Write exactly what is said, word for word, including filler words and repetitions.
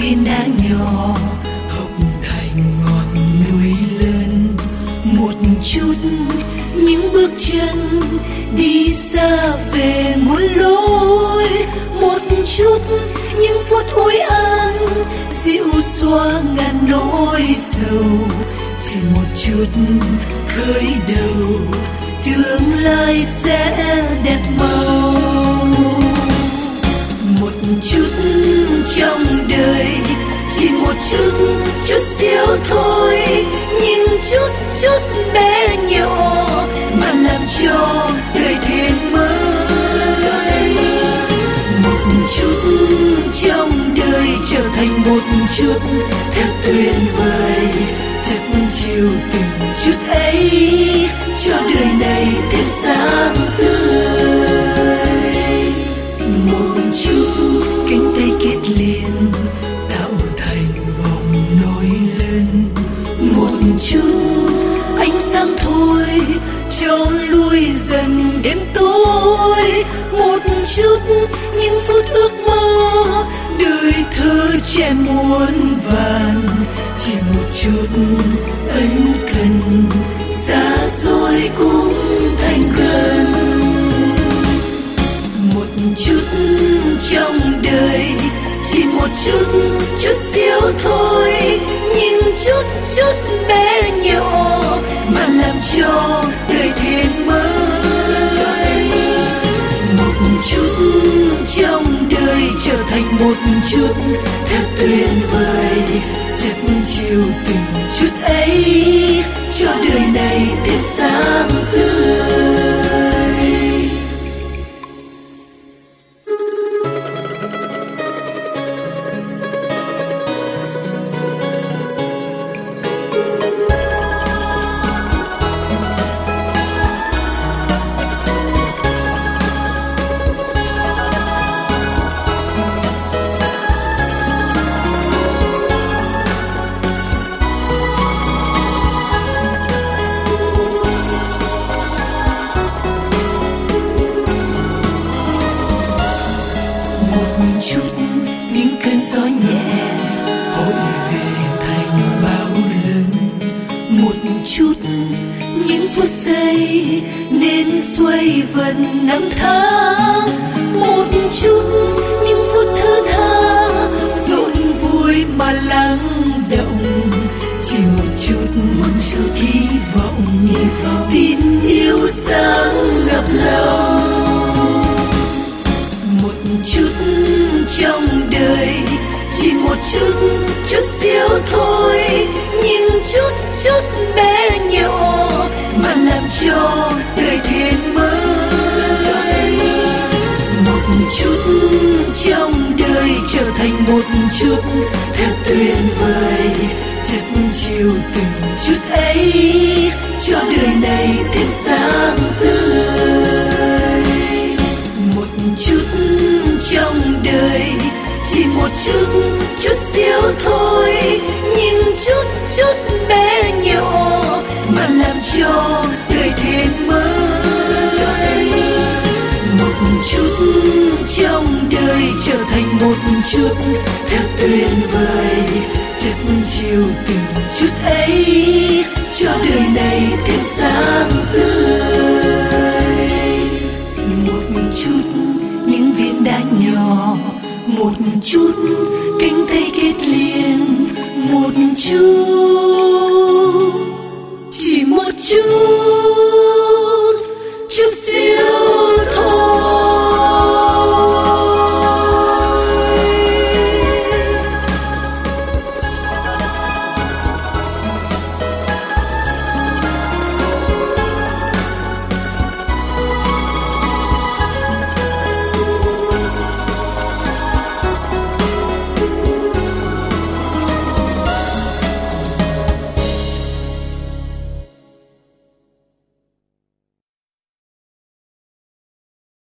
viên đá nhỏ hợp thành ngọn núi lớn. Một chút những bước chân đi xa về muôn lối, một chút những phút ôi an dịu xóa ngàn nỗi sầu. Chỉ một chút khởi đầu tương lai sẽ đẹp màu. Một chút trong đời, chỉ một chút chút xíu thôi, nhưng chút chút bé nhỏ mà làm cho đời thêm mới. Một chút trong đời trở thành một chút thật tuyệt vời, chất chiều từng chút ấy cho đời này thêm sáng tươi. Một chút cánh tay kết liền tạo thành vòng nổi lên, một chút ánh sáng thôi cho lui dần đêm tối, một chút những phút ước mơ đời thơ trẻ muôn vàn. Chỉ một chút ân cần xa xôi cũng thành gần. Một chút trong đời, chỉ một chút chút xíu thôi, nhưng chút chút bé nhỏ mà làm cho đời thêm mới. Một chút trong đời trở thành một chút thật tuyệt vời, chất chiều từng chút ấy cho đời này thêm sáng tươi. Một chút những cơn gió nhẹ hội về thành bão lớn, một chút những phút giây nên xoay vần năm tháng, một chút những phút thứ tha rộn vui mà lắng động. Chỉ một chút một chút hy vọng, hy vọng tin yêu sáng ngập lòng. Một chút trong đời, chỉ một chút chút xíu thôi, nhưng chút chút bé nhỏ mà làm cho đời thêm mới. Một chút trong đời trở thành một chút thật tuyệt vời, chất chiều từng chút ấy cho đời này thêm sáng tươi. Một chút trong đời, chỉ một chút chút xíu thôi, nhưng chút chút bé nhỏ mà làm cho đời thêm mới. Một chút trong đời trở thành một chút thật tuyệt vời, chất chiều từng chút ấy cho đời này thêm sáng tươi. Một chút những viên đá nhỏ, một chút cánh tay kết liền, một chút